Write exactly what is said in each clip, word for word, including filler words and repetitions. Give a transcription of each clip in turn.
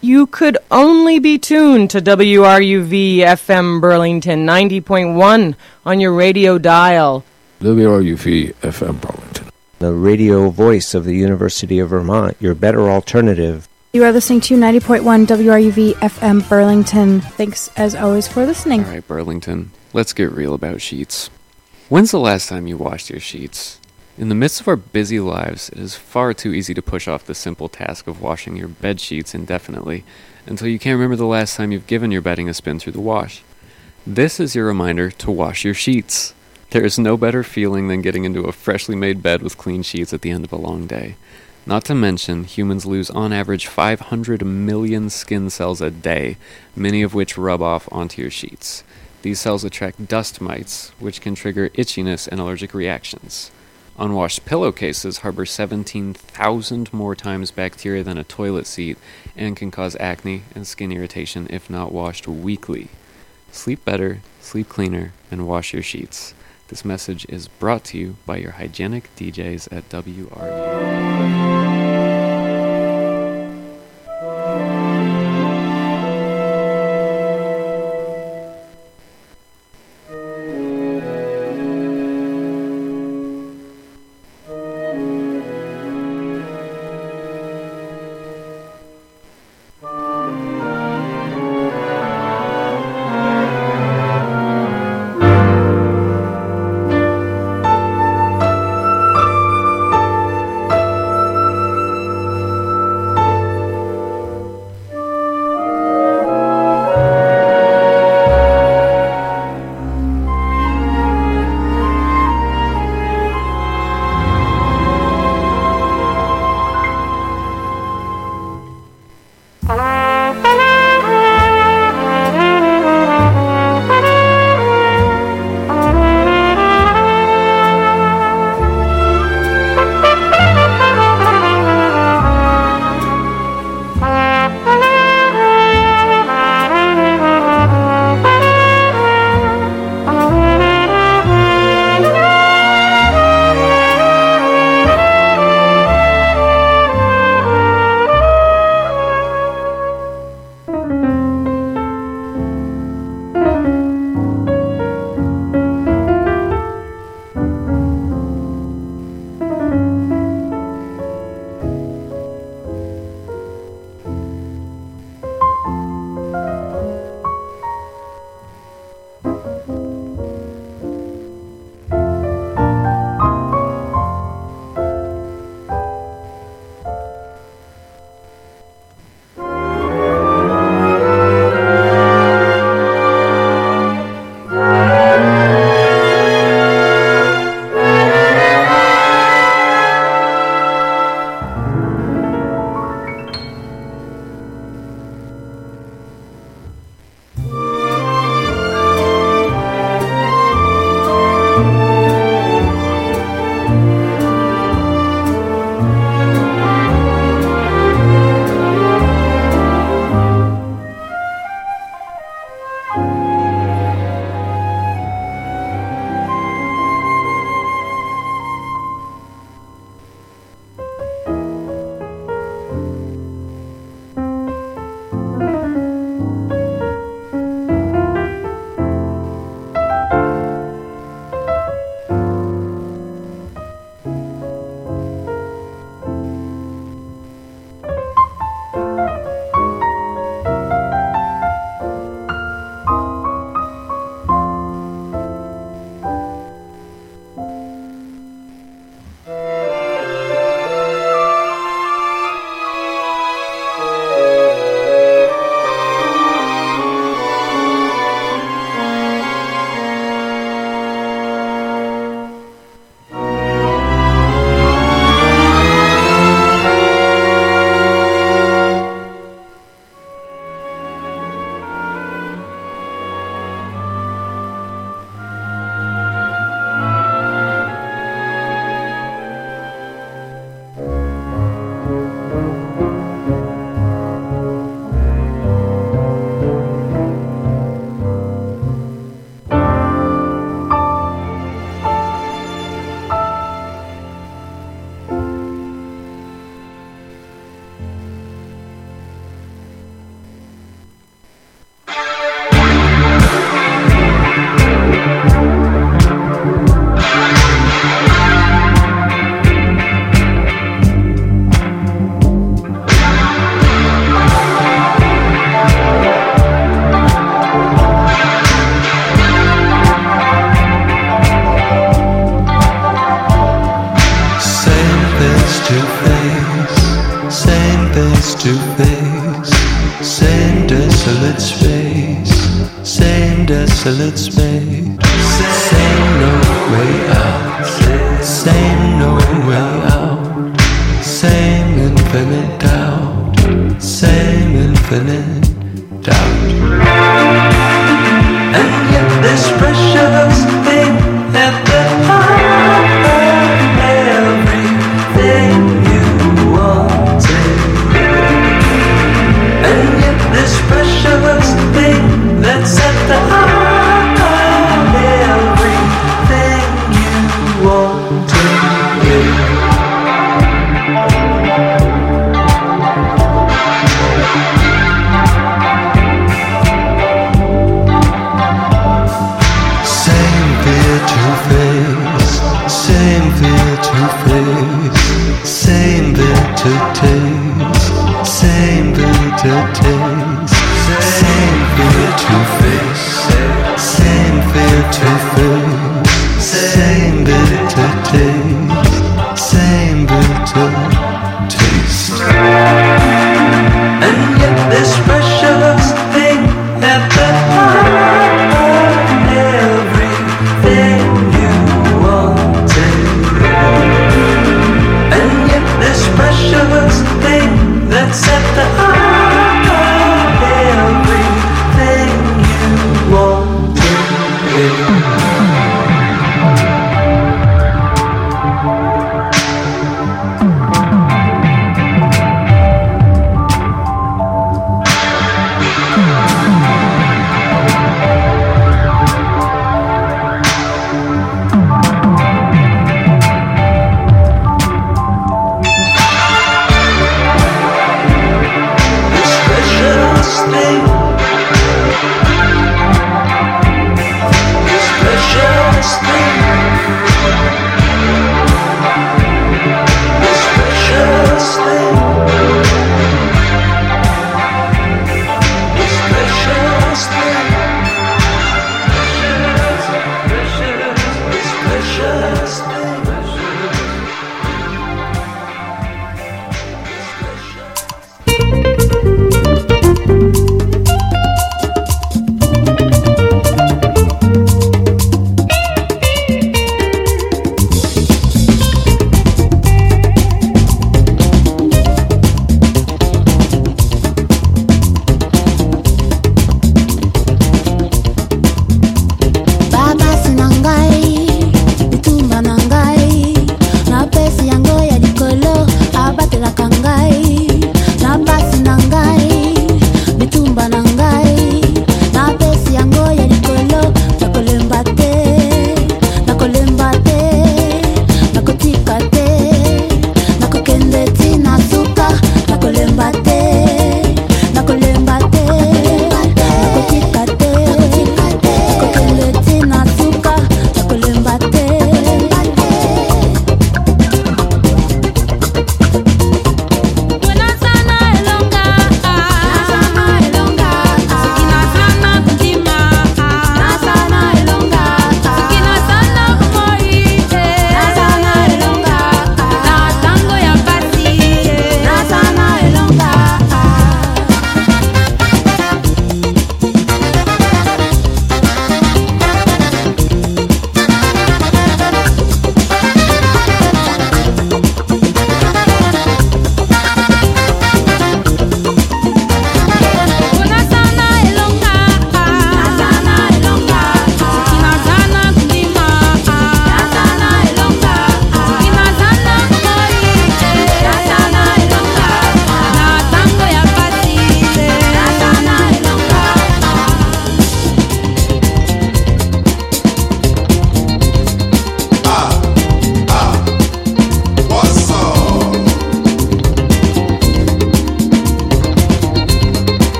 You could only be tuned to W R U V F M Burlington ninety point one on your radio dial. W R U V F M Burlington, the radio voice of the University of Vermont, your better alternative. You are listening to ninety point one W R U V F M Burlington. Thanks, as always, for listening. All right, Burlington, let's get real about sheets. When's the last time you washed your sheets? In the midst of our busy lives, it is far too easy to push off the simple task of washing your bed sheets indefinitely until you can't remember the last time you've given your bedding a spin through the wash. This is your reminder to wash your sheets. There is no better feeling than getting into a freshly made bed with clean sheets at the end of a long day. Not to mention, humans lose on average five hundred million skin cells a day, many of which rub off onto your sheets. These cells attract dust mites, which can trigger itchiness and allergic reactions. Unwashed pillowcases harbor seventeen thousand more times bacteria than a toilet seat and can cause acne and skin irritation if not washed weekly. Sleep better, sleep cleaner, and wash your sheets. This message is brought to you by your hygienic D Js at W R U. desolate space, same desolate space, same no way out, same no way out, same infinite doubt, same infinite doubt. And yet this precious thing at the heart of everything you wanted. And yet this precious thing that's at the heart of everything you wanted. Same fear to face, same fear to face, same fear to taste, same fear to taste, same fear to face, same fear to face, same fear to taste, same fear to taste. And yet this precious thing at the heart of everything you wanted. And yet this precious thing that's at the heart of everything you wanted.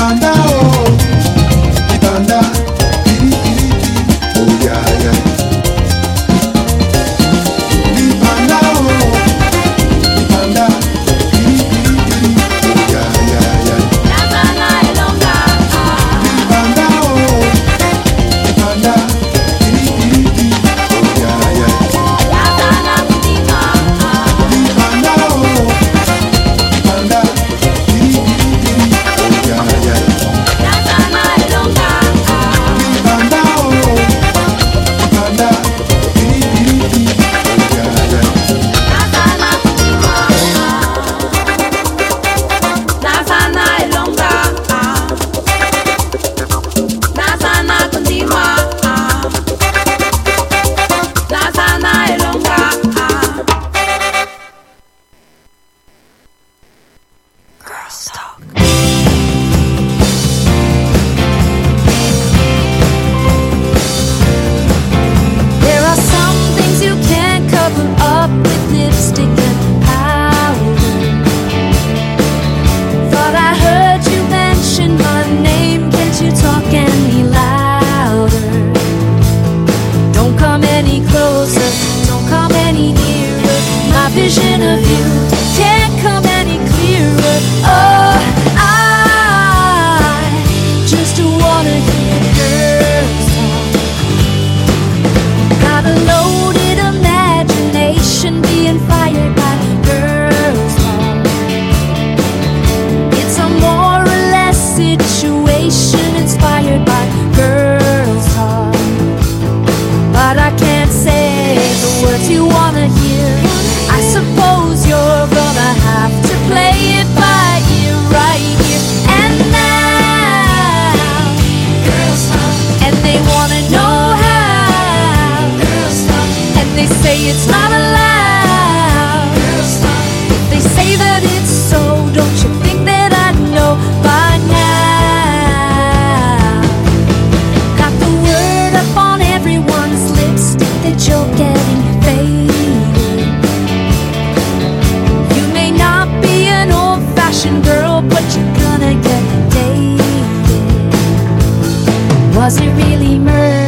Ipanda oh, Ipanda, iri iri iri, oh yeah yeah. Ipanda oh, Ipanda, iri iri iri, oh yeah yeah yeah. Ipanda oh, Ipanda, iri iri iri, oh yeah yeah. Ipanda oh, Ipanda, iri iri iri, oh yeah yeah. There are some things you can't cover up with lipstick and powder. Thought I heard you mention my name. Can't you talk any louder? Don't come any closer. Don't come any nearer. My vision of you can't come any clearer. Oh, I just wanna hear girls talk. Got a loaded imagination being fired by girls talk. It's a more or less situation inspired by girls talk. But I can't say the words you wanna hear. I suppose you're gonna have to play it by ear right here and now. Girls talk, and they wanna know how. Girls talk, and they say it's not allowed. Girls talk, they say that it's so. Don't you think that I know by now? Got the word up on everyone's lips that you're getting faded. You may not be an old-fashioned girl, but you're gonna get dated. Was it really murder?